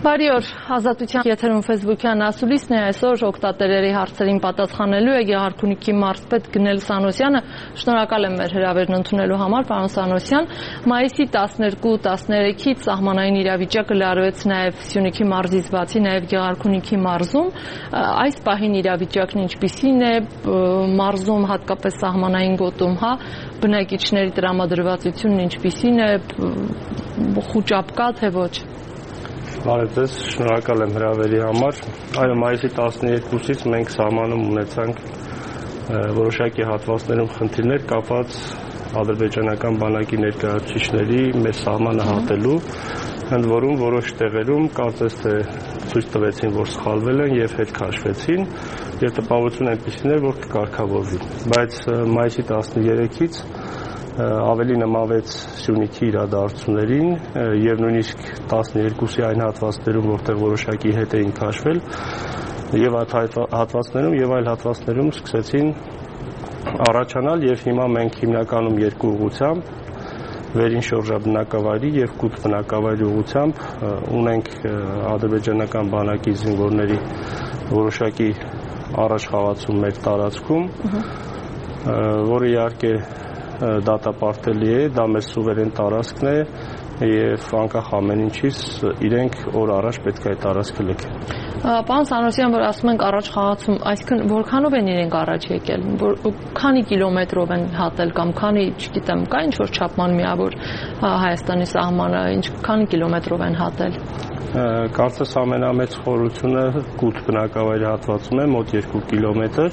Բարի օր, Ազատության եթերում Facebook-յան ասուլիսն է, այսօր օգտատերերի հարցերին պատասխանելու է Գեղարքունիքի մարզպետ Գնել Սանոսյանը։ Շնորհակալ եմ մեր հրավերն ընդունելու համար, պարոն Սանոսյան։ Մայիսի 12-13-ից սահմանային իրավիճակը լարվեց նաև Սյունիքի մարզից բացի նաև Գեղարքունիքի մարզում։ Այս պահին իրավիճակն ինչպիսին է մարզում, հատկապես սահմանային գոտում, բնակիչների տրամադրվածությունն ինչպիսին է, խուճապ կա թե ոչ։ Բարև ձեզ, շնորհակալ եմ հրավերի համար։ Այո, մայիսի 12-ից մենք սահմանում ունեցանք որոշակի հատվածներում խնդիրներ կապված ադրբեջանական բանակի ներկայացուցիչների մեր սահմանը հատելու, ընդ որում որոշ տեղերում կարծես թե ցույց տվեցին, որ սխալվել են եւ հետ քաշվեցին, եւ տպավորություն այնպիսին էր, որ կկարգավորվի։ Բայց մայիսի 13-ից ավելի նմանվեց Սյունիքի իրադարձություններին եւ նույնիսկ 12-ի այն հատվածներում, որտեղ որոշակի հետ էին քաշվել, եւ այդ հատվածներում եւ այլ հատվածներում սկսեցին առաջանալ եւ հիմա մենք հիմնականում երկու ուղղությամբ վերին շորժաբնակավայրի եւ կուտ բնակավայրի ուղղությամբ ունենք ադրբեջանական բանակի զինվորների որոշակի առաջխաղացում մեր տարածքում, որը իհարկե դատապարտելի է, դա մեր սուվերեն տարածքն է եւ անկախ ամեն ինչից իրենք օր առաջ պետք է այդ տարածքը լքեն։ Պարոն Սանոսյան, որ ասում ենք առաջ խաղացում, այսինքն որքանով են իրենք առաջ եկել, քանի կիլոմետրով են հատել կամ քանի, չգիտեմ, կա ինչ-որ չափման միավոր Հայաստանի սահմանը, քանի կիլոմետրով են հատել։ Կարծես ամենամեծ խորությունը կուտ բնակավայրի հատվածում է մոտ 2 կիլոմետր,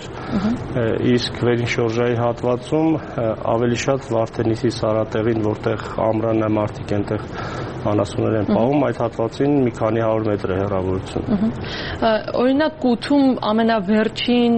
իսկ վերին շորժայի հատվածում ավելի շատ Վարդենիսի Սարատեղին, որտեղ ամռանը մարդիկ այնտեղ անասուններ են պահում, այդ հատվածին մի քանի 100 մետր է հեռավորություն։ Օրինակ կուտում ամենավերջին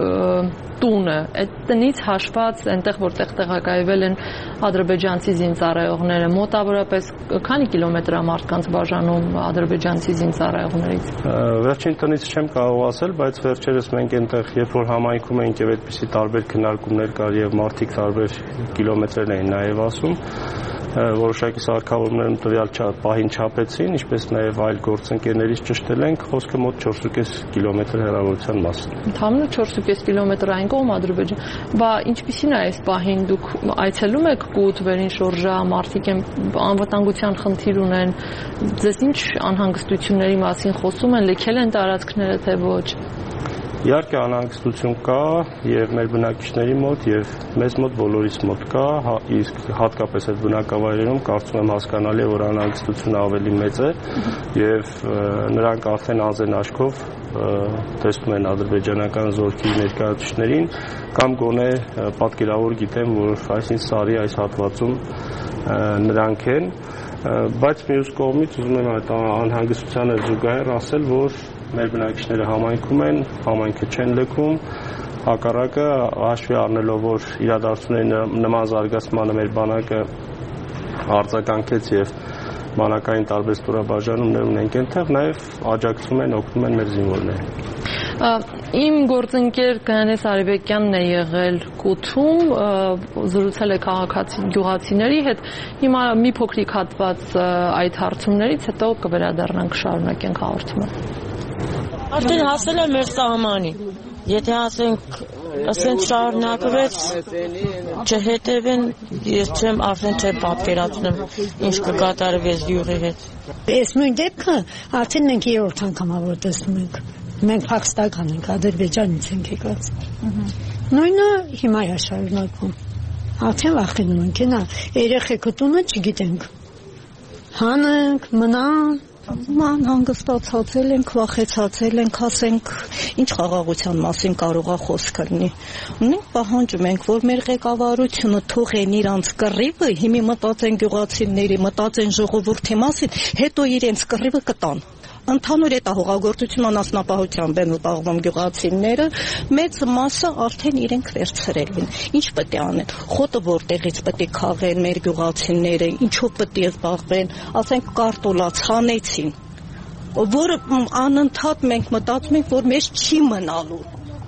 տունը, այդ տնից հաշված այնտեղ որտեղ տեղակայվել են ադրբեջանցի զինծառայողները, մոտավորապես քանի կիլոմետր է մարդկանց բաժանում ադրբեջանցի զինծառայողներից։ Վերջին տնից չեմ կարող ասել, բայց վերջերս մենք այնտեղ երբ որ համայնքում էինք եւ այդպիսի տարբեր քննարկումներ կար եւ մարդիկ տարբեր կիլոմետրեր էին նաեւ ասում, որոշակի սարքավորումներում տվյալ պահին չափեցին, ինչպես նաև այլ գործընկերներից ճշտել ենք, խոսքը մոտ 4.5 կիլոմետր հեռավորության մասին։ Ընդհանուր 4.5 կիլոմետր այն կողմ Ադրբեջան։ Բա ինչպիսին է այս պահին, դուք այցելում եք կուտ, վերին շորժա, մարդիկ անվտանգության խնդիր ունեն, ձեզ ինչ անհանգստությունների մասին խոսում են, լքել են տարածքները թե ոչ։ Իհարկե անհանգստություն կա եւ մեր բնակիչների մոտ եւ մեզ մոտ բոլորիս մոտ կա, իսկ հատկապես այդ բնակավայրերում կարծում եմ հասկանալի է, որ անհանգստությունը ավելի մեծ է եւ նրանք արդեն անձեն աչքով տեսնում են ադրբեջանական զորքի ներկայացուցիչներին կամ գոնե պատկերավոր գիտեն, որ այսինքն սարի այս հատվածում նրանք են, բայց մյուս կողմից ուզում եմ այդ անհանգստությանը զուգահեռ ասել, որ մեր բնակիչները համայնքում են, համայնքը չեն լքում, հակառակը հաշվի առնելով, որ իրադարձությունների նման զարգացմանը մեր բանակը արձագանքեց եւ բանակային տարբեր ստորաբաժանումներ ունենք այնտեղ, նաև աջակցում են, օգնում են մեր զինվորներին։ Իմ գործընկեր Գայանես Արիբեկյանն է եղել կուտում, զրուցել է քաղաքացի գյուղացիների հետ։ Հիմա մի փոքրիկ հատված այդ հարցումներից, հետո կվերադառնանք, շարունակենք հաղորդումը։ Արդեն հասել է մեր սահմանի։ Եթե ասենք շարունակվեց, չհետևեն, ես չեմ արդեն չեմ պատկերացնում ինչ կկատարվի այս յուղի հետ։ Այս նույն դեպքը արդեն մենք երրորդ անգամ որ տեսնում ենք։ Մենք փախստական ենք, Ադրբեջանից ենք եկած։ Նույնը հիմա է շարունակվում։ Արդեն վախենում ենք, նա երեխեքը տունը չգիտենք։ Հանենք, մնան։ Ման հանգստացածել ենք, վախեցածել ենք, ասենք, ինչ խաղաղության մասին կարող է խոսք լինի։ Մենք պահանջում ենք, որ մեր ղեկավարությունը թողեն իրանց կռիվը, հիմի մտածեն գյուղացիների, մտածեն ժողովրդի մասին, հետո իրենց կռիվը կտան։ Ընդհանուր հետահողագործություն անասնապահությամբ են զբաղվում գյուղացիները, մեծ մասը արդեն իրենք վերցրել են։ Ինչ պետք է անեն։ Խոտը որտեղից պետք է քաղեն մեր գյուղացիները, ինչով պետք է զբաղվեն, ասենք կարտոլաց հանեցին, որը անընդհատ մենք մտածում ենք, որ մեզ չի մնալու։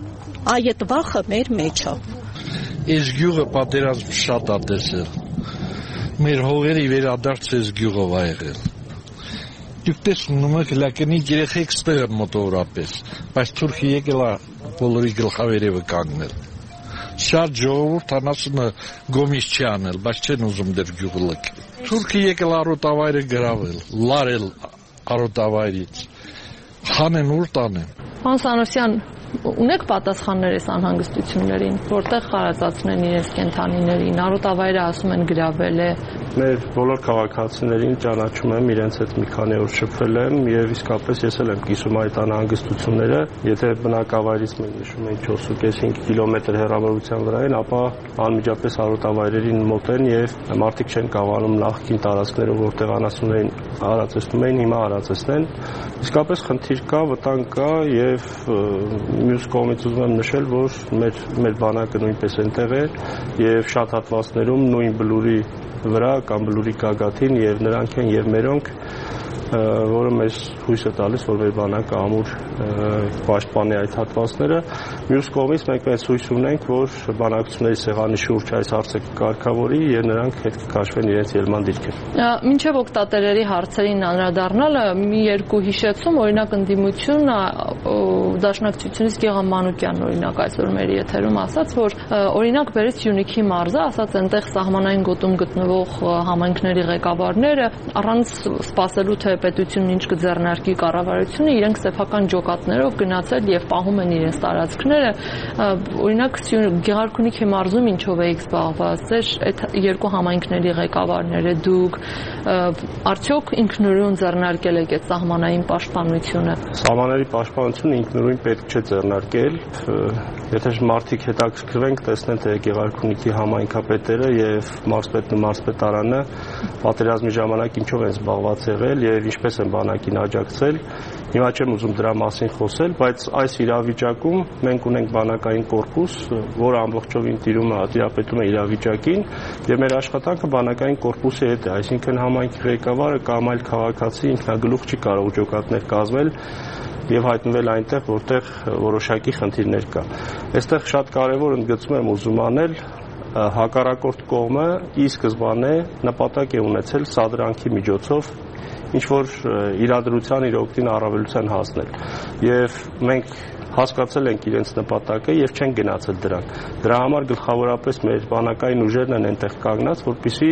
Այդ վախը մեր մեջ է։ Այս գյուղը պատերազմ շատ է տեսել։ Մեր հողերի վերադարձ այս գյուղով ա եղել։ Դուք տեսնում եք լականի երեխեք ստեղ են մոտավորապես, բայց Թուրքը եկել է բոլորի գլխավերևը կանգնել։ Շատ ժողովուրդ անասունը գոմիս չի անել, բայց չեն ուզում դեր գյուղը լքել։ Թուրքը եկել արոտավայրը գրավել, լարել արոտավայրից, հանեն ուր տանեն։ Պարոն Սանոսյան, ունեք պատասխաններ այս անհանգստություններին, որտեղ տարածացնեն իրենց կենդանիներին, արոտավայրը ասում են գրավել է։ Մեր բոլոր քաղաքացիներին ճանաչում եմ, իրենց հետ մի քանի օր շփվել եմ եւ իսկապես ես էլ եմ կիսում այդ անհանգստությունները։ Եթե բնակավայրից մենք նշում ենք 4.5 կիլոմետր հեռավորության վրա են, ապա անմիջապես արոտավայրերին մոտ են եւ մարդիկ չեն կարողանում նախկին տարածքներով, որտեղ անասուններին արածեցնում էին, հիմա արածեցնեն։ Իսկապես խնդիր կա, վտանգ կա եւ մյուս կողմից ուզում եմ նշել, որ մեր բանակը նույնպես այնտեղ է եւ շատ հատվածներում նույն բլուրի վրա կամ բլուրի գագաթին եւ նրանք են եւ մերոնք, որը մեզ հույս է տալիս, որ մեր բանակը ամուր պաշտպանի այդ հատվածները։ Մյուս կողմից մենք մեծ հույս ունենք, որ բանակցությունների սեղանի շուրջ այս հարցը կկարգավորի եւ նրանք հետ կքաշվեն իրենց ելման դիրքը։ Մինչև օգտատերերի հարցերին անդրադառնալը մի երկու հիշեցում, օրինակ ընդդիմություն Դաշնակցությունից Գեգամ Մանուկյանն օրինակ այսօր մեր եթերում ասաց, որ օրինակ բերեց Սյունիքի մարզը, ասաց այնտեղ սահմանային գոտում գտնվող համայնքների ղեկավարները առանց սպասելու թե պետությունն ինչ կձեռնարկի կառավարությունը իրենք սեփական ջոկատներով գնացել եւ պահում են իրենց տարածքները։ Օրինակ Գեղարքունիքի մարզում ինչով էիք զբաղված, ձեր այդ երկու համայնքների ղեկավարները դուք արդյոք ինքնուրույն ձեռնարկել եք այդ սահմանային պաշտպանությունը։ Սահմանների պաշտպանությունը ինքնուրույն պետք չէ ձեռնարկել։ Եթե մարդիկ հետաքրքրվենք, տեսնեն թե Գեղարքունիքի համայնքապետերը եւ մարզպետն ու մարզպետարանը պատերազմի ժամանակ ինչով են զբաղված եղել եւ ինչպես են բանակին աջակցել։ Հիմա չեմ ուզում դրա մասին խոսել, բայց այս իրավիճակում մենք ունենք բանակային կորպուս, որը ամբողջովին տիրապետում է իրավիճակին եւ մեր աշխատանքը բանակային կորպուսի հետ է, այսինքն համայնքի ղեկավարը կամ այլ քաղաքացի ինքնագլուխ չի կարող ջոկատներ կազմել եւ հայտնվել այնտեղ, որտեղ որոշակի խնդիրներ կա։ Այստեղ շատ կարեւոր ընդգծում եմ ուզում անել հակառակորդ կողմը ի սկզբանե նպատակ է ունեցել սադրանքի միջոցով ինչ-որ իրադրության իր օգտին առավելության հասնել եւ մենք հասկացել ենք իրենց նպատակը եւ չեն գնացել դրան։ Դրա համար գլխավորապես մեր բանակային ուժերն են այնտեղ կանգնած, որպեսզի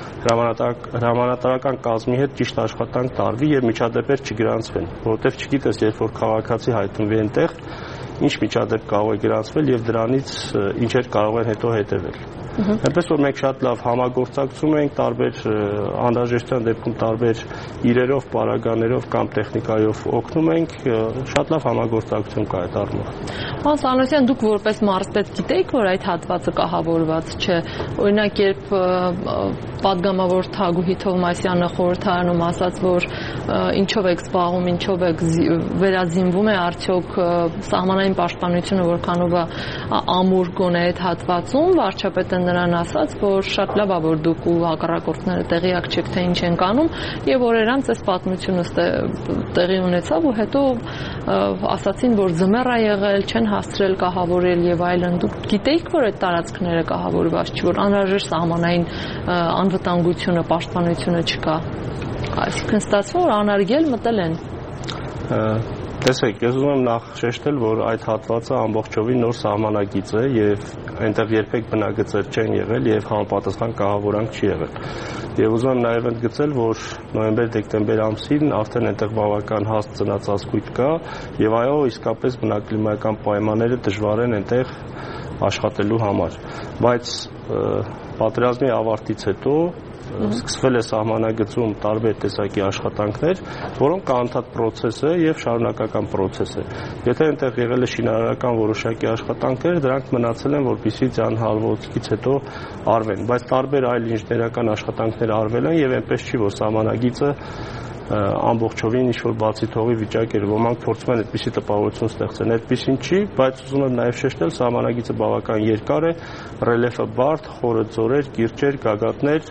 հրամանատարական կազմի հետ ճիշտ աշխատանք տարվի եւ միջադեպեր չգրանցվեն, որովհետեւ չգիտես, երբ որ քաղաքացի հայտնվի այնտեղ, ինչ միջադեպ կարող է գրանցվել եւ դրանից ինչեր կարող են հետո հետեւել։ Այնպես որ մենք շատ լավ համագործակցում ենք տարբեր անհրաժեշտության դեպքում տարբեր իրերով, պարագաներով կամ տեխնիկայով օգնում ենք, շատ լավ համագործակցություն կա այդ առումով։ Պարոն Սանոսյան, դուք որպես մարզպետ գիտեիք, որ այդ հատվածը կահավորված չէ։ Օրինակ, երբ պատգամավոր Թագուհի Թովմասյանը խորհրդարանում ասաց, որ ինչով եք զբաղվում, ինչով եք վերազինվում է արդյոք սահմանային պաշտպանությունը որքանով է ամուր գոնե այդ հատվածում, վարչապետը նրան ասաց, որ շատ լավ է, որ դուք ու հակառակորդները տեղյակ չեք, թե ինչ են անում, եւ օրեր անց այս պատմությունը տեղի ունեցավ ու հետո ասացին, որ ձմեռ է եղել, չեն հասցրել կահավորել եւ այլն։ Դուք գիտեիք, որ այդ տարածքները կահավորված չի, որ անհրաժեշտ սահմանային անվտանգությունը, պաշտպանությունը չկա։ Այսինքն ստացվում որ անարգել մտել են։ Տեսեք, ես ուզում եմ նախ շեշտել, որ այդ հատվածը ամբողջովին նոր սահմանագիծ է եւ այնտեղ երբեք բնագծեր չեն եղել եւ համապատասխան կահավորանք չի եղել։ Եվ ուզում եմ նաեւ ընդգծել, որ նոյեմբեր-դեկտեմբեր ամսին արդեն այնտեղ բավական հաստ ծնածածկույթ կա եւ այո, իսկապես բնակլիմայական պայմանները դժվար են այնտեղ աշխատելու համար։ Բայց պատերազմի ավարտից հետո սկսվել է սահմանագծում տարբեր տեսակի աշխատանքներ, որոնք անընդհատ process է եւ շարունակական process է։ Եթե այնտեղ եղել է շինարարական որոշակի աշխատանքներ, դրանք մնացել են, որպեսզի ձանհալվոցից հետո արվեն, բայց տարբեր այլ ինժեներական աշխատանքներ արվել են եւ այնպես չի, որ սահմանագիծը ամբողջովին ինչ-որ բացի թողի վիճակ էր, ոմանք փորձում են այդպիսի տպավորություն ստեղծել, այդպիսին չի, բայց ուզում եմ նաև շեշտել, սահմանագիծը բավական երկար է, ռելիեֆը բարդ, խորը ձորեր, կիրճեր, գագաթներ,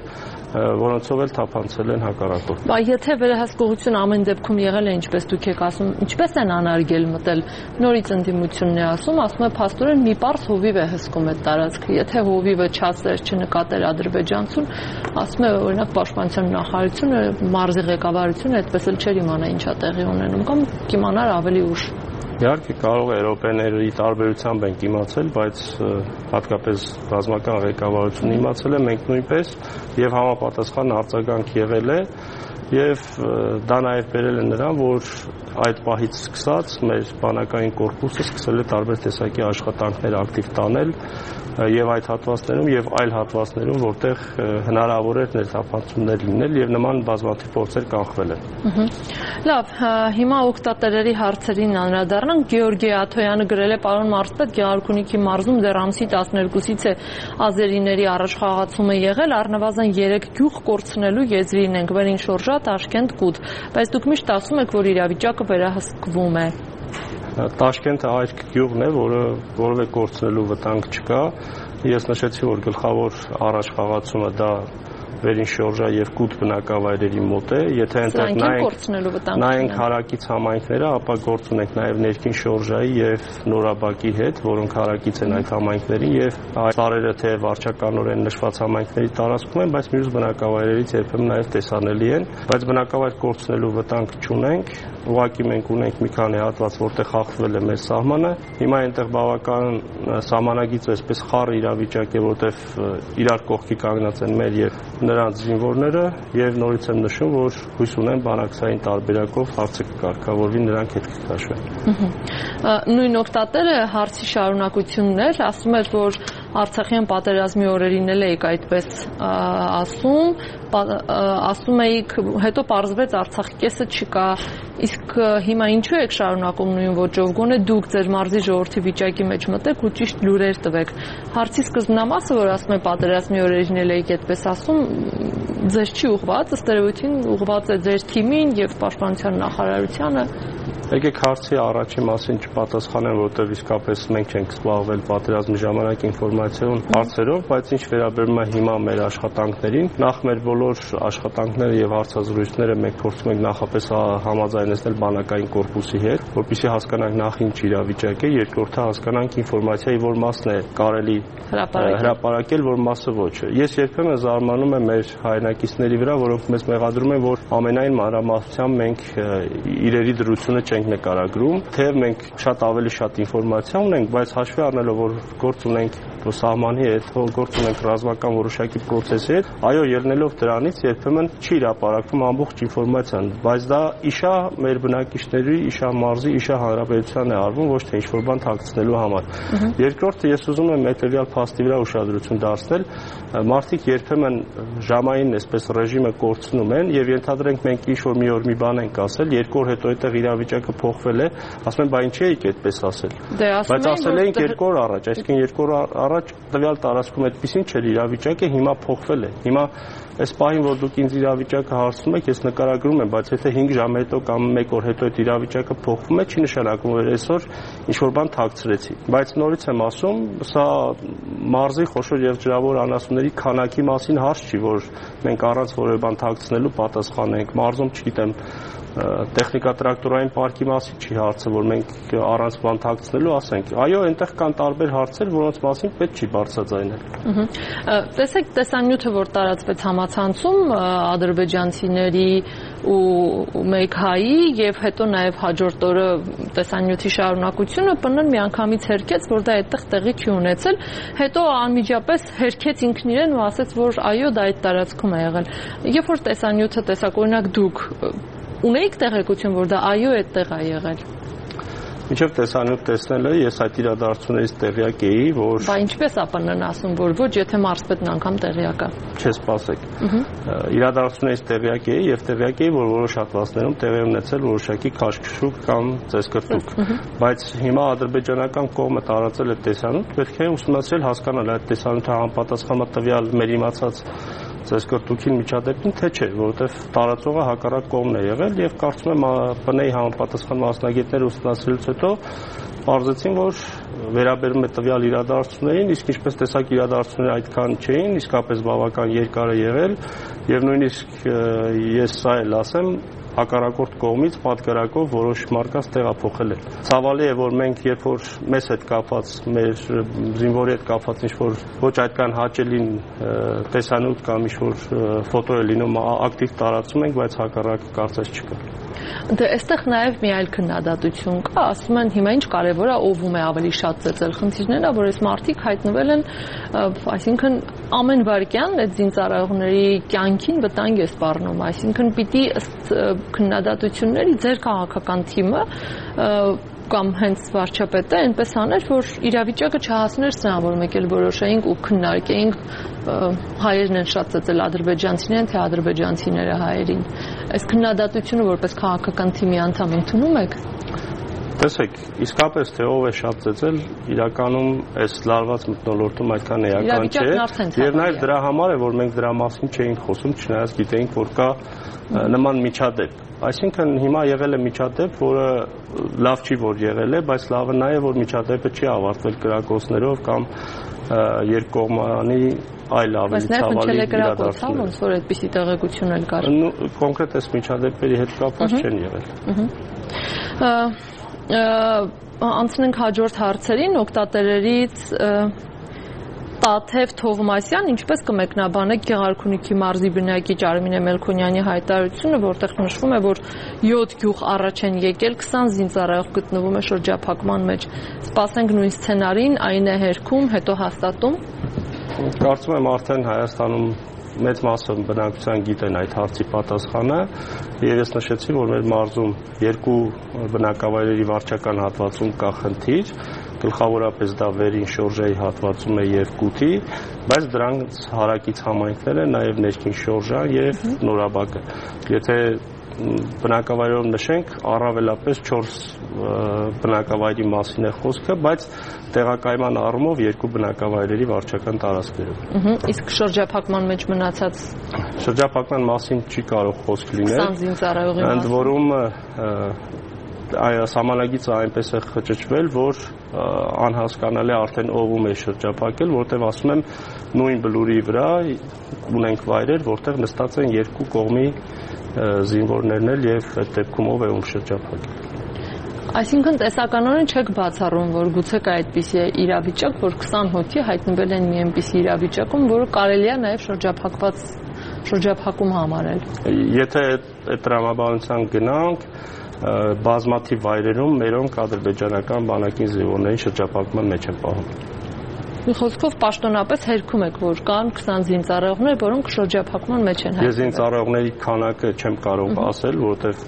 որոնցով էլ թափանցել են հակառակորդ։ Բայց եթե վերահսկողություն ամեն դեպքում եղել է, ինչպես դուք եք ասում, ինչպես են անարգել մտել, նորից ընդդիմությունն է ասում է փաստորեն մի պարզ հովիվ է հսկում այդ տարածքը։ Եթե հովիվը չասեր, չնկատեր ադրբեջանցուն, ասում է օրինակ պաշտպանության նախարարությունը, մարզի ղեկավարությունը այդպես էլ չէր իմանա ինչա տեղի ունենում կամ կիմանար ավելի ուշ։ Իհարկե կարող է եվրոպաների տարբերությամբ ենք իմացել, բայց հատկապես ռազմական ղեկավարությունը իմացել է, մենք նույնպես եւ համապատասխան արձագանք եղել է եւ դա նաեւ բերել է նրան, որ այդ պահից սկսած մեր բանակային կորպուսը սկսել է տարբեր տեսակի աշխատանքներ ակտիվ տանել եւ այդ հատվածներում եւ այլ հատվածներում, որտեղ հնարավոր էր ներթափանցումներ լինել եւ նման բազմաթիվ փորձեր կանխվել են։ Լավ, հիմա օգտատերերի հարցերին անդրադառնանք։ Գեորգի Աթոյանը գրել է պարոն Մարզպետ, Գեղարքունիքի մարզում դեռ ամսի 12-ից է ազերիների առաջխաղացումը եղել, առնվազն 3 գյուղ կորցնելու եզրին ենք, Վերին Շորժա, Տաշկենտ, Կուտ, բայց դուք միշտ ասում եք, որ իրավիճակը վերահսկվում է։ Տաշկենտը այդ գյուղն է, որը որևէ կորցնելու վտանգ չկա։ Ես նշեցի, որ գլխավոր առաջխաղացումը դա Վերին Շորժա եւ Կուտ բնակավայրերի մոտ է։ Եթե այնտեղ նայենք հարակից համայնքները, ապա գործ ունենք նաեւ ներքին Շորժայի եւ Նորաբակի հետ, որոնք հարակից են այդ համայնքներին եւ այդ տարերը թե վարչականորեն նշված համայնքների տարածքում են, բայց մյուս բնակավայրերից երբեմն նաեւ տեսանելի են, բայց բնակավայր կորցնելու վտանգ չունենք։ Ուղղակի մենք ունենք մի քանի հատված, որտեղ խախտվել է մեր սահմանը։ Հիմա այնտեղ բավական սահմանագիծ այսպես խառը իրավիճակ է, որտեղ իրար կողքի կանգնած են մեր եւ նրանց զինվորները եւ նորից եմ նշում, որ հույս ունեմ բանակցային տարբերակով հարցը կկարգավորվի, նրանք հետ կքաշվեն։ Նույն օգտատերը հարցի շարունակությունն էր, ասում էր, որ Արցախյան պատերազմի օրերին էլ եք այդպես ասում էիք, հետո պարզվեց Արցախի կեսը չկա, իսկ հիմա ինչու եք շարունակում նույն ոճով, գոնե դուք ձեր մարզի ժողովրդի վիճակի մեջ մտեք ու ճիշտ լուրեր տվեք։ Հարցի սկզբնամասը, որ ասում է պատերազմի օրերին էլ եք այդպես ասում, ձեզ չի ուղղված, ըստ երևույթին ուղղված է ձեր թիմին եւ պաշտպանության նախարարությանը։ Եկեք հարցի առաջի մասին չպատասխանեմ, որտեղ իսկապես մենք չենք զբաղվել պատերազմի ժամանակ ինֆորմացիոն հարցերով, բայց ինչ վերաբերում է հիմա մեր աշխատանքներին, նախ մեր բոլոր աշխատանքները եւ հարցազրույցները մենք փորձում ենք նախապես համաձայնեցնել բանակային կորպուսի հետ, որպեսզի հասկանանք նախ ինչ իրավիճակ է, երկրորդը հասկանանք ինֆորմացիայի որ մասն է կարելի հրապարակել, որ մասը ոչ։ Ես երբեմն զարմանում եմ մեր հայրենակիցների վրա, որոնք մեզ մեղադրում են, որ ամենայն մանրամասնությամբ մենք իրերի դրությունը չենք նկարագրում, թեև մենք ավելի շատ ինֆորմացիա ունենք, բայց հաշվի առնելով, որ գործ ունենք սահմանի հետ, գործ ունենք ռազմական որոշակի process-ի հետ, այո, ելնելով դրանից երբեմն չի հրապարակվում ամբողջ ինֆորմացիան, բայց դա իշա մեր բնակիչների, իշա մարզի, իշա հանրապետության է արվում, ոչ թե ինչ-որ բան թաքցնելու համար։ Երկրորդը ես ուզում եմ հետևյալ փաստի վրա ուշադրություն դարձնել, մարդիկ երբեմն ժամային այսպես ռեժիմը կորցնում են եւ ենթադրենք մենք ինչ-որ մի օր մի բան ենք ասել, երկու օր հետո այդտեղ իրավիճակը փոխվել է, ասում են, բա ինչ էիք այդպես ասել։ Բայց ասել էինք 2 օր առաջ, այսինքն 2 օր առաջ տվյալ տարածքում այդպեսին չէր իրավիճակը, հիմա փոխվել է։ Հիմա այս պահին, որ դուք ինձ իրավիճակը հարցնում եք, ես նկարագրում եմ, բայց եթե 5 ժամ հետո կամ 1 օր հետո այդ իրավիճակը փոխվում է, չի նշանակում, որ այսօր ինչ-որ բան թաքցրեցի։ Բայց նորից եմ ասում, սա մարզի խոշոր եւ ջրավոր անասունների քանակի մասին հարց չի, որ մենք առանց որևէ բան թաքցնելու պատասխանենք։ Մարզում, չգիտեմ, տեխնիկա-տրակտորային պարկի մասին չի հարցը, որ մենք առանց բան թաքցնելու ասենք։ Այո, այնտեղ կան տարբեր հարցեր, որոնց մասին պետք չի բարձրաձայնել։ Տեսեք, տեսանյութը, որ տարածվեց համացանցում ադրբեջանցիների ու մեկ հայի եւ հետո նաեւ հաջորդ օրը տեսանյութի շարունակությունը ՊՆ-ն միանգամից հերքեց, որ դա այդտեղ տեղի չի ունեցել, հետո անմիջապես հերքեց ինքն իրեն ու ասաց, որ այո, դա այդ տարածքում է եղել։ Երբ որ տեսանյութը տեսակ, օրինակ դուք ունեիք տեղեկություն, որ դա այո այդտեղ է եղել։ Մինչև տեսանյութ տեսնելը ես այդ իրադարձություններից տեղյակ էի, որ Բա ինչպես ԱՊՆ-ն ասում, որ ոչ, եթե մարզպետն անգամ տեղյակ է։ Չսպասեք։ Իրադարձություններից տեղյակ էի եւ տեղյակ էի, որ որոշ հատվածներում տեղի ունեցել որոշակի քաշքշուկ կամ ծեսկրտուկ։ Բայց հիմա ադրբեջանական կողմը տարածել է տեսանյութ, պետք է ուսումնասիրել, հասկանալ այդ տեսանյութը համապատասխանում է տվյալ մեր իմացած ծեսկրտուկին միջադեպին, թե չէ, որովհետև տարածողը հակառակ կողմն է եղել եւ կարծում եմ ՊՆ-ի համապատասխան մասնագետները ուսումնասիրելուց հետո պարզեցին, որ վերաբերում է տվյալ իրադարձություններին, իսկ ինչպես տեսակ իրադարձությունները այդքան չէին, իսկապես բավական երկար է եղել, եւ նույնիսկ ես սա էլ ասեմ, հակառակորդ կողմից պատկերակով որոշ մարդկանց տեղափոխել են։ Ցավալի է, որ մենք երբ որ մեզ հետ կապված, մեր զինվորի հետ կապված ինչ-որ ոչ այդքան հաճելին տեսանյութ կամ ինչ-որ ֆոտո է լինում, ակտիվ տարածում ենք, բայց հակառակը կարծես չկա։ Դե այստեղ նաև մի այլ քննադատություն կա, ասում են հիմա ինչ կարևոր է ովում է ավելի շատ ծեծել։ Խնդիրն է, որ այս մարդիկ հայտնվել են, այսինքն ամեն վայրկյան այդ զինծառայողների կյանքին վտանգ է սպառնում, այսինքն պիտի ըստ քննադատությունների ձեր քաղաքական թիմը կամ հենց վարչապետը այնպես աներ, որ իրավիճակը չհասներ սրան, որ մեկ էլ որոշեինք ու քննարկեինք հայերն են շատ ծեծել ադրբեջանցիներին, թե ադրբեջանցիները հայերին։ Այս քննադատությունը որպես քաղաքական թիմի անդամ ընդունում եք։ Տեսեք, իսկապես թե ով է շատ ծեծել, իրականում այս լարված մթնոլորտում այդքան էական չէ, եւ նաեւ դրա համար է, որ մենք դրա մասին չէինք խոսում, չնայած գիտեինք, որ կա նման միջադեպ։ Այսինքն հիմա եղել է միջադեպ, որը լավ չի, որ եղել է, բայց լավը նա է, որ միջադեպը չի ավարտվել կրակոցներով կամ երկկողմանի այլ ավելի ցավալի իրադարձություններով։ Ոնց որ այդպիսի տեղեկություն էլ կար։ Կոնկրետ այս միջադեպերի հետ կապված չեն եղել։ Անցնենք հաջորդ հարցերին, օգտատերերից Տաթև Թովմասյան, ինչպես կմեկնաբանեք Գեղարքունիքի մարզի բնակիչ Արմինե Մելքոնյանի հայտարարությունը, որտեղ նշվում է, որ 7 գյուղ առաջ են եկել, 20 զինծառայող գտնվում է շրջափակման մեջ։ Սպասենք նույն սցենարին, այն է հերքում, հետո հաստատում։ Կարծում եմ արդեն Հայաստանում մեծ մասը բնակչության գիտեն այդ հարցի պատասխանը, եւ ես նշեցի, որ մեր մարզում երկու բնակավայրերի վարչական հատվածում կա խնդիր, գլխավորապես դա վերին շորժայի հատվածում է եւ Կութի, բայց դրանց հարակից համայնքներ են նաեւ ներքին շորժան եւ Նորաբակը։ Եթե բնակավայրով նշենք, առավելապես 4 բնակավայրի մասին է խոսքը, բայց տեղակայման առումով երկու բնակավայրերի վարչական տարածքներում։ Իսկ շրջափակման մեջ մնացած շրջափակման մասին չի կարող խոսք լինել։ 20 զինծառայողի մասին։ Ընդ որում սահմանագիծը այնպես է խճճվել, որ անհասկանալի արդեն ովում է շրջափակել, որտեղ ասում եմ նույն բլուրի վրա ունենք վայրեր, որտեղ նստած են երկու կողմի զինվորներն էլ եւ այդ դեպքում ով է ում շրջափակել։ Այսինքն տեսականորեն չեք բացառում, որ գուցե կա այդպիսի իրավիճակ, որ 20 հոգի հայտնվել են մի այնպիսի իրավիճակում, որը կարելի է նաեւ շրջափակում համարել։ Եթե այդ տրամաբանության գնանք, բազմաթիվ վայրերում մերոնք ադրբեջանական բանակին զինվորների շրջափակման մեջ են պահում։ Մի խոսքով պաշտոնապես հերքում եք, որ կան 20 զինծառայողներ, որոնք շրջափակման մեջ են հայտնվել։ Ես զինծառայողների քանակը չեմ կարող ասել, որովհետև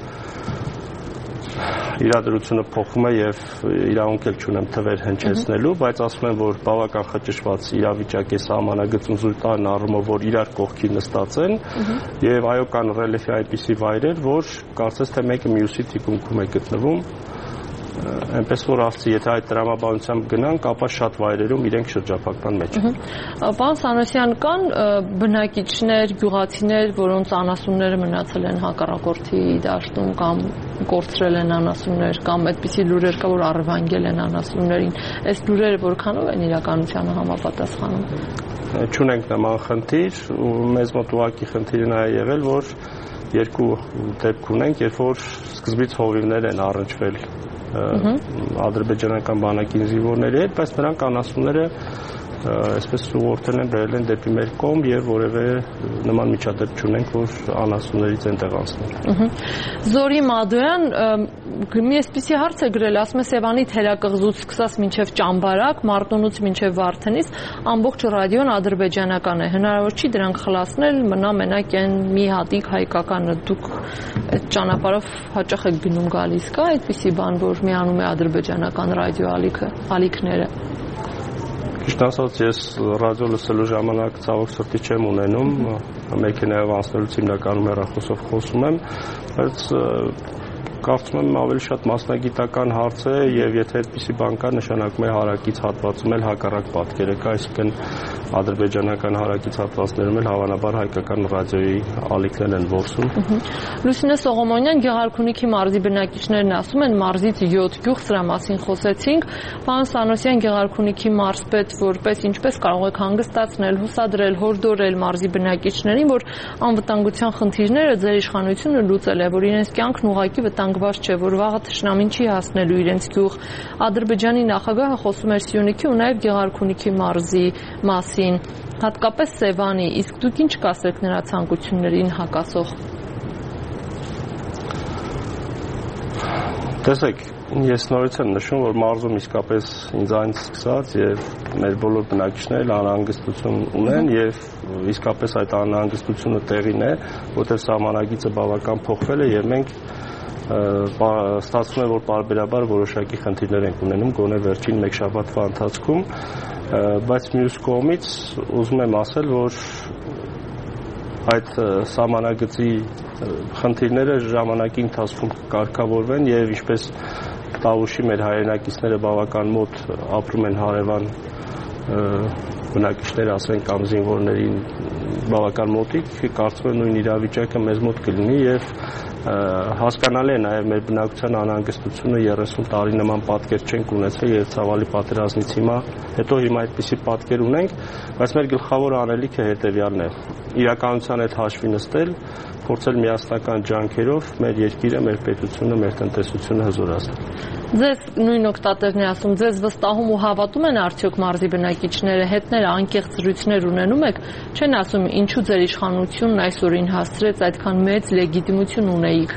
իրադրությունը փոխում է եւ իրավունք էլ չունեմ թվեր հնչեցնելու, բայց ասում եմ, որ բավական խճճված իրավիճակ է սահմանագծում զույգ տան առումով, որ իրար կողքի նստած են եւ այո կան ռելիեֆի այնպիսի վայրեր, որ կարծես թե մեկը մյուսի թիկունքում է գտնվում։ Այնպես որ ասի, եթե այդ տրամաբանությամբ գնանք, ապա շատ վայրերում իրենք շրջափակման մեջ են։ Պարոն Սանոսյան, կան բնակիչներ, գյուղացիներ, որոնց անասունները մնացել են հակառակորդի դաշտում կամ կորցրել են անասուններ, կամ այդպիսի լուրեր կա, որ առևանգել են անասուններին։ Այս լուրերը որքանով են իրականությանը համապատասխանում։ Չունենք նման խնդիր, ու մեզ մոտ ուղղակի խնդիրը նա է եղել, որ երկու դեպք ունենք, երբ որ սկզբից հովիվներ են առնչվել ադրբեջանական բանակին զինվորների հետ, բայց նրանք անասունները այսպես ուղղորդել են բերել են դեպի մեր կողմ եւ որևէ նման միջադեպ չունենք, որ անասուններից են տեղանցնել։ Զորի Մադոյան մի այսպիսի հարց է գրել, ասում է Սևանի թերակղզուց սկսած մինչև Ճամբարակ, Մարտունուց մինչև Վարդենից ամբողջ ռադիոն ադրբեջանական է։ Հնարավոր չի դրանք խլացնել, մնա մենակ այն մի հատիկ հայկականը։ Դուք այդ ճանապարհով հաճախ եք գնում գալիս, կա այդպիսի բան, որ միանում է ադրբեջանական ռադիո ալիքները։ Ճիշտ ասած, ես ռադիո լսելու ժամանակ ցավոք սրտի չեմ ունենում, մեքենայով անցնելուց հիմնականում հեռախոսով խոսում եմ, բայց կարծում եմ ավելի շատ մասնագիտական հարց է եւ եթե այդպիսի բան կա, նշանակում է հարակից հատվածում էլ հակառակ պատկերը կա, այսինքն ադրբեջանական հարակից հատվածներում էլ հավանաբար հայկական ռադիոյի ալիքներ են որսում։ Լուսինե Սողոմոնյան, Գեղարքունիքի մարզի բնակիչներն ասում են, մարզից 7 գյուղ, սրա մասին խոսեցինք։ Պարոն Սանոսյան, Գեղարքունիքի մարզպետ, որպես ինչպես կարող եք հանգստացնել, հուսադրել, հորդորել մարզի բնակիչներին, որ անվտանգության խնդիրները ձեր իշխանությունը լուծել է, որ իրենց կյանքն ուղղակի վտանգված չէ, որ վաղը թշնամին չի հասնելու իրենց գյուղ։ Ադրբեջանի նախագահը խոսում էր Սյունիքի ու նաև Գեղարքունիքի մարզի մասին, հատկապես Սևանի, իսկ դուք ինչ կասեք նրա ցանկություններին հակասող։ Տեսեք, ես նորից եմ նշում, որ մարզում իսկապես ինձանից սկսած եւ մեր բոլոր բնակիչները անհանգստություն ունեն եւ իսկապես այդ անհանգստությունը տեղին է, որտեղ սահմանագիծը բավական փոխվել է եւ մենք ստացվում է, որ պարբերաբար որոշակի խնդիրներ ենք ունենում, գոնե վերջին մեկ շաբաթվա ընթացքում, բայց մյուս կողմից ուզում եմ ասել, որ այդ սահմանագծի խնդիրները ժամանակի ընթացքում կարգավորվեն եւ ինչպես Տավուշի մեր հայրենակիցները բավական մոտ ապրում են հարևան բնակիչներ, ասենք, կամ զինվորներին բավական մոտիկ, կարծում եմ նույն իրավիճակը մեզ մոտ կլինի եւ հասկանալի է նաև մեր բնակության անհանգստությունը 30 տարի նման պատկեր չենք ունեցել եւ ցավալի պատերազմից հետո հիմա այդպիսի պատկեր ունենք, բայց մեր գլխավոր անելիքը հետեւյալն է. իրականության հետ հաշվի նստել, փորձել միասնական ջանքերով մեր երկիրը, մեր պետությունը, մեր տնտեսությունը հզորացնել։ Ձեզ նույն օգտատերն է ասում, ձեզ վստահում ու հավատում են արդյոք մարզի բնակիչները, հետները անկեղծ զրույցներ ունենում եք, չեն ասում ինչու ձեր իշխանությունն այսօրին հասցրեց այդքան մեծ լեգիտիմություն ունեիք։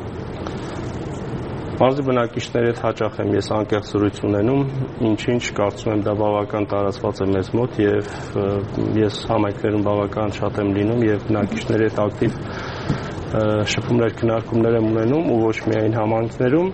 Մարզի բնակիչների հետ հաճախ եմ ես անկեղծ զրույց ունենում, ինչ կարծում եմ դա բավական տարածված է մեզ մոտ եւ ես համայնքներում բավական շատ եմ լինում եւ բնակիչների հետ ակտիվ շփումներ, քննարկումներ եմ ունենում ու ոչ միայն համայնքներում։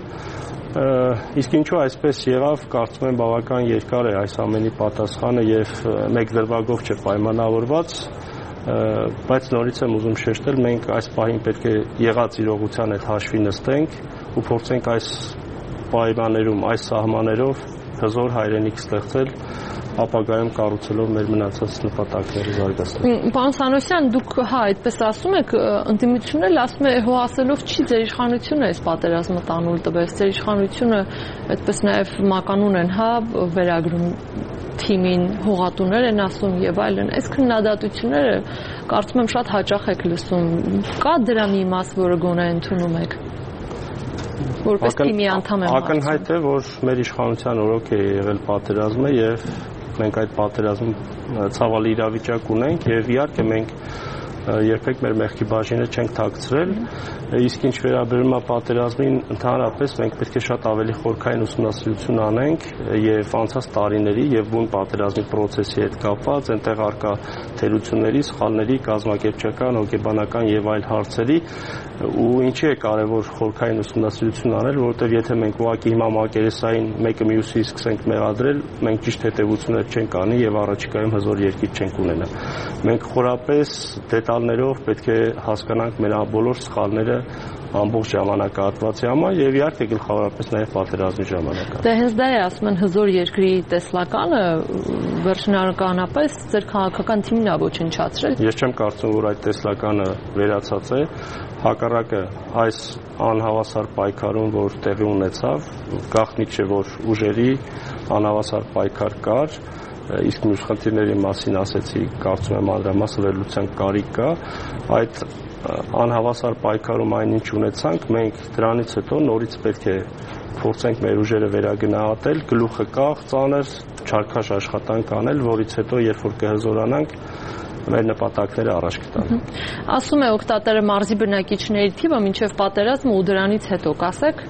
Իսկ ինչու այսպես եղավ, կարծում եմ բավական երկար է այս ամենի պատասխանը եւ մեկ դրվագով չէ պայմանավորված, բայց նորից եմ ուզում շեշտել, մենք այս պահին պետք է եղած իրողության հետ հաշվի նստենք ու փորձենք այս պայմաններում, այս սահմաններով հզոր հայրենիք ստեղծել, ապագայում կառուցելով մեր մնացած նպատակները զարգացնել։ Պարոն Սանոսյան, դուք այդպես ասում եք, ընդդիմությունն էլ ասում է, հո ասելով չի, ձեր իշխանությունը այս պատերազմը տանուլ տվեց, ձեր իշխանությունը այդպես նաև մականուն են, վերագրում թիմին, հողատուներ են ասում եւ այլն։ Այս քննադատությունները կարծում եմ շատ հաճախ եք լսում։ Կա դրա մի մաս, որը գոնե ընդունում եք։ Որպես թիմի անդամ եմ։ Ակնհայտ է, որ մեր իշխանության օրոք է եղել պատերազմը եւ մենք այդ պատերազմում ցավալի իրավիճակ ունենք եւ իհարկե մենք երբեք մեր մեղքի բաժինը չենք թաքցրել, իսկ ինչ վերաբերում է պատերազմին, ընդհանրապես մենք պետք է շատ ավելի խորքային ուսումնասիրություն անենք եւ անցած տարիների եւ բուն պատերազմի process-ի հետ կապված, այնտեղ արկա թերությունների, սխալների, կազմակերպչական, հոգեբանական եւ այլ հարցերի ու ինչի է կարևոր խորքային ուսումնասիրություն անել, որովհետեւ եթե մենք ուղղակի հիմա մակերեսային մեկը մյուսի սկսենք մեղադրել, մենք ճիշտ հետեւություններ չենք անի եւ առաջիկայում հզոր երկիր չենք ունենա։ Մենք խորապես դետալներով պետք է հասկանանք մեր բոլոր սխալները ամբողջ ժամանակահատվածի համար եւ իհարկե գլխավորապես նաեւ պատերազմի ժամանակ։ Դե հենց դա է ասում են հզոր երկրի տեսլականը, վերջնականապես ձեր քաղաքական թիմն է ոչնչացրել։ Ես չեմ կարծում, որ այդ տեսլականը վերացած է, հակառակը այս անհավասար պայքարում, որ տեղի ունեցավ, գաղտնիք չէ, որ ուժերի անհավասար պայքար կար, իսկ մյուս խնդիրների մասին ասեցի, կարծում եմ անդրամասը վերլուծության կարիք կա, այդ անհավասար պայքարում այնինչ ունեցանք, մենք դրանից հետո նորից պետք է փորձենք մեր ուժերը վերագնահատել, գլուխը կախ, ծանր, չարքաշ աշխատանք անել, որից հետո երբ որ կհզորանանք, մեր նպատակները առաջ կտան։ Ասում է օգտատերը մարզի բնակիչների թիվը մինչև պատերազմը ու դրանից հետո կասեք։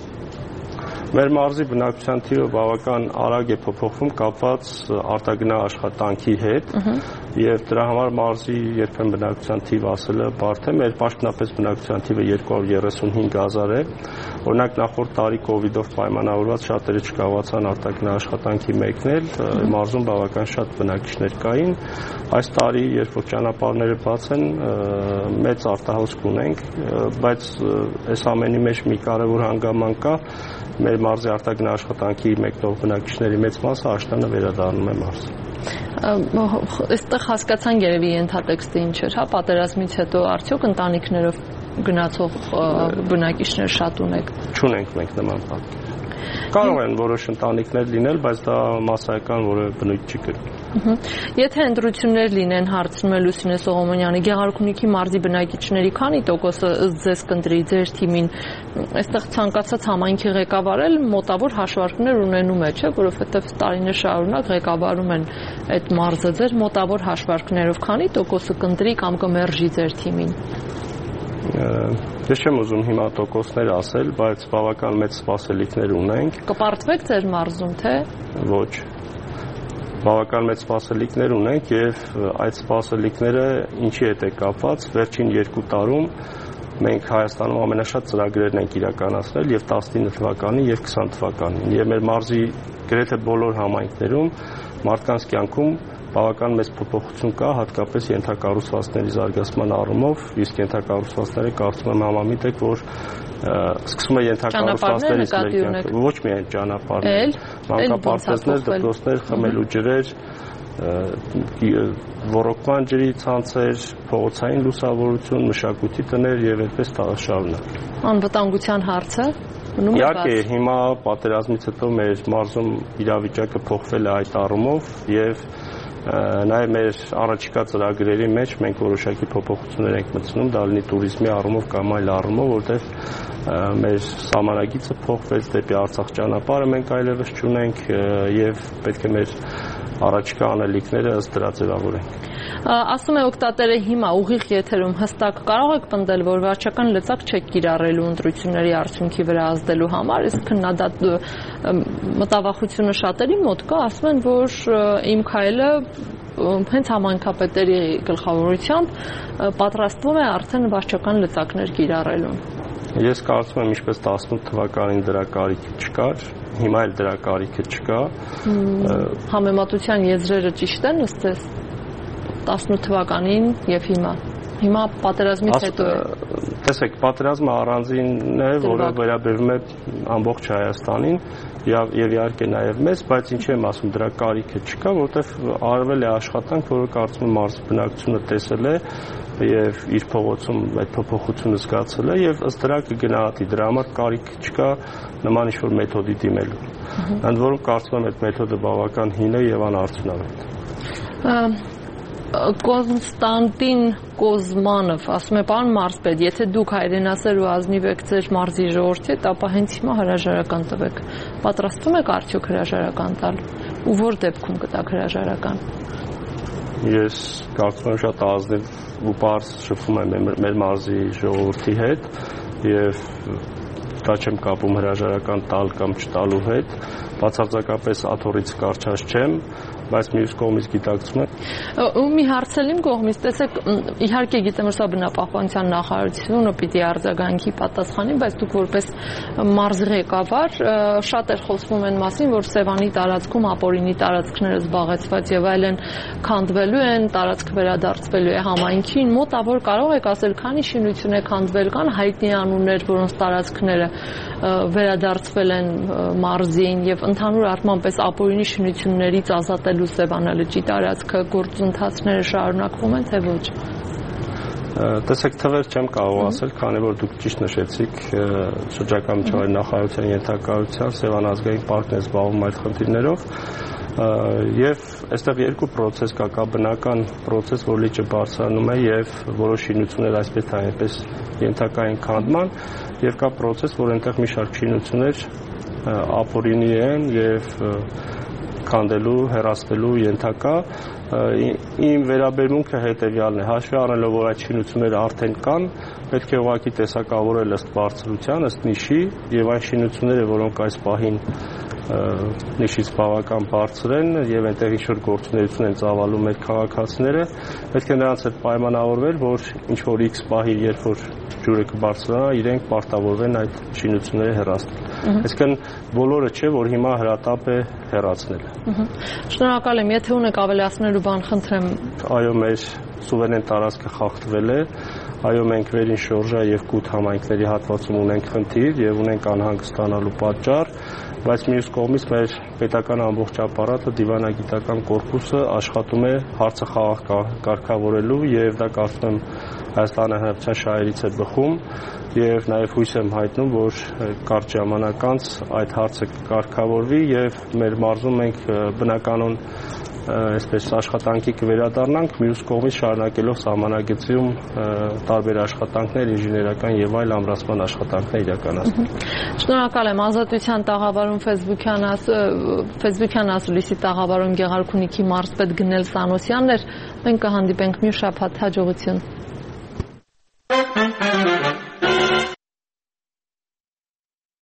Մեր մարզի բնակչության թիվը բավական արագ է փոփոխվում կապված արտագնա աշխատանքի հետ եւ դրա համար մարզի երբեմն բնակչության թիվը ասելը բարդ է, մեր պաշտոնապես բնակչության թիվը 235,000 է, օրինակ նախորդ տարի կոവിഡ്ով պայմանավորված շատերը չկարողացան արտագնա աշխատանքի մեկնել, մարզում բավական շատ բնակիչներ կային, այս տարի երբ որ ճանապարհները բաց են, մեծ արտահոսք ունենք, բայց այս ամենի մեջ մի կարևոր հանգամանք կա, մեր մարզի արտագնա աշխատանքի մեկնող բնակիչների մեծ մասը աշտանը վերադառնում է մարզ։ Այստեղ հասկացան երևի ենթատեքստը ինչ էր, հա, պատերազմից հետո արդյոք ընտանիքներով գնացող բնակիչներ շատ ունեք։ Չունենք մենք նման պատկեր։ Կարող են որոշ ընտանիքներ լինել, բայց դա մասսայական որևէ բնույթ չի կրում։ Եթե ընտրություններ լինեն, հարցնում է Լուսինե Սողոմոնյանը, Գեղարքունիքի մարզի բնակիչների քանի տոկոսը ըստ ձեզ կընտրի ձեր թիմին, այստեղ ցանկացած համայնքի ղեկավարել մոտավոր հաշվարկներ ունենում է, չէ, որովհետև տարիներ շարունակ ղեկավարում են այդ մարզը, ձեր մոտավոր հաշվարկներով քանի տոկոսը կընտրի կամ կմերժի ձեր թիմին։ Ես չեմ ուզում հիմա տոկոսներ ասել, բայց բավական մեծ սպասելիքներ ունենք։ Կպարտվեք ձեր մարզում, թե։ Ոչ։ Բավական մեծ սպասելիքներ ունենք եւ այդ սպասելիքները ինչի հետ է կապված, վերջին 2 տարում մենք Հայաստանում ամենաշատ ծրագրերն ենք իրականացրել եւ 19 թվականին եւ 20 թվականին։ Եվ մեր մարզի գրեթե բոլոր համայնքներում մարդկանց կյանքում բավական մեծ փոփոխություն կա, հատկապես ենթակառուցվածքների զարգացման առումով, իսկ ենթակառուցվածքները կարծում եմ համամիտ եք, որ սկսում է ենթակառուցվածքներից ներկայացնել ոչ միայն ճանապարհներ, մանկապարտեզներ, դպրոցներ, խմելու ջրեր, ոռոգման ջրի ցանցեր, փողոցային լուսավորություն, մշակույթի տներ եւ այդպես շարունակ։ Անվտանգության հարցը Իհարկե, հիմա պատերազմից հետո մեր մարզում իրավիճակը փոխվել է այդ առումով եւ նաև մեր առաջիկա ծրագրերի մեջ մենք որոշակի փոփոխություններ ենք մտցնում, դա լինի туриզմի առումով կամ այլ առումով, որտեղ մեր սահմանագիծը փոխվեց դեպի Արցախ ճանապարհը մենք այլևս չունենք եւ պետք է մեր առաջիկա անելիքները ըստ դրա ձևավորենք։ Ասում է օգտատերը հիմա ուղիղ եթերում հստակ կարող եք պնդել, որ վարչական լծակ չեք կիրառելու ընտրությունների արդյունքի վրա ազդելու համար, իսկ քննադատ մտավախությունը շատերի մոտ կա, ասում են, որ իմ քայլը հենց համայնքապետերի գլխավորությամբ պատրաստվում է արդեն վարչական լծակներ կիրառելուն։ Ես կարծում եմ, ինչպես 18 թվականին դրա կարիքը չկար, հիմա էլ դրա կարիքը չկա։ Համեմատության եզրերը ճիշտ են ըստ ձեզ 18 թվականին եւ հիմա պատերազմից հետո է։ Տեսեք, պատերազմը առանձին է, որը վերաբերում է ամբողջ Հայաստանին եւ իհարկե նաեւ մեզ, բայց ինչ եմ ասում, դրա կարիքը չկա, որովհետեւ արվել է աշխատանք, որը կարծում եմ մարզի բնակչությունը տեսել է եւ իր փողոցում այդ փոփոխությունը զգացել է եւ ըստ դրա կգնահատի, դրա համար կարիք չկա նման ինչ-որ մեթոդի դիմելու։ Ընդ որում կարծում եմ այդ մեթոդը բավական հին է եւ անարդյունավետ։ Կոնստանտին Կոզմանով ասում է, պարոն մարզպետ, եթե դուք հայրենասեր ու ազնիվ եք ձեր մարզի ժողովրդի հետ, ապա հենց հիմա հրաժարական տվեք։ Պատրաստվում եք արդյոք հրաժարական տալ ու որ դեպքում կտաք հրաժարական։ Ես կարծում եմ շատ ազնիվ ու պարզ շփվում եմ մեր մարզի ժողովրդի հետ եւ դա չեմ կապում հրաժարական տալ կամ չտալու հետ, բացարձակապես աթոռից կարճած չեմ, բայց մյուս կողմից գիտակցում եմ։ Մի հարցել իմ կողմից, տեսեք, իհարկե գիտեմ, որ սա բնապահպանության նախարարությունը պիտի արձագանքի պատասխանի, բայց դուք որպես մարզի ղեկավար շատ էր խոսվում այն մասին, որ Սևանի տարածքում ապօրինի տարածքները զբաղեցված եւ այլն քանդվելու են, տարածքը վերադարձվելու է համայնքին, մոտավոր կարող եք ասել, քանի շինություն է քանդվել, կան հայտնի անուններ, որոնց տարածքները վերադարձվել են մարզին եւ ընդհանուր առմամբ այս ապօրինի շինություններից ազատելու Սևանա լճի տարածքը գործընթացները շարունակվում են, թե ոչ։ Տեսեք, թվեր չեմ կարող ասել, քանի որ դուք ճիշտ նշեցիք, շրջակա միջավայրի նախարարության ենթակայության Սևան ազգային պարկն է զբաղվում այդ խնդիրներով եւ այստեղ երկու process կա բնական process, որ լիճը բարձրանում է եւ որոշ շինություններ այսպես թե այնպես ենթակա են քանդման եւ կա process, որ այնտեղ մի շարք շինություններ ապօրինի են եւ քանդելու, հեռացնելու ենթակա իմ վերաբերմունքը հետեւյալն է հաշվի առնելով որ այդ շինությունները արդեն կան պետք է ուղղակի տեսակավորել ըստ բարձրության ըստ նիշի եւ այն շինությունները որոնք այս պահին նիշից բավական բարձր են եւ այնտեղ ինչ-որ գործունեություն են ծավալում մեր քաղաքացիները պետք է նրանց հետ պայմանավորվել որ ինչ որ X պահի երբ որ ջուրը կբարձրանա իրենք պարտավորվեն այդ շինությունները հեռացնել այսինքն բոլորը չէ որ հիմա հրատապ է հեռացնել Շնորհակալ եմ եթե ունեք ավելացնելու բան խնդրեմ այո մեր սուվերեն տարածքը խախտվել է Այո, մենք վերին շորժա եւ կուտ համայնքների հատվածում ունենք խնդիր եւ ունենք անհանգստանալու պատճառ, բայց մյուս կողմից մեր պետական ամբողջ ապարատը, դիվանագիտական կորպուսը աշխատում է հարցը խաղաղ կարգավորելու եւ դա կարծում եմ Հայաստանի Հանրապետության շահերից է բխում եւ նաեւ հույս եմ հայտնում, որ կարճ ժամանակ անց այդ հարցը կարգավորվի եւ մեր մարզում մենք բնականon այսպես աշխատանքի կվերադառնանք, մյուս կողմից շարունակելով սահմանագծում տարբեր աշխատանքներ, ինժեներական եւ այլ ամրացման աշխատանքներ իրականացնել։ Շնորհակալ եմ Ազատության տաղավարում Facebook-յան ասուլիսի տաղավարում Գեղարքունիքի մարզպետ Գնել Սանոսյանն էր։ Մենք կհանդիպենք մյուս շաբաթ, հաջողություն։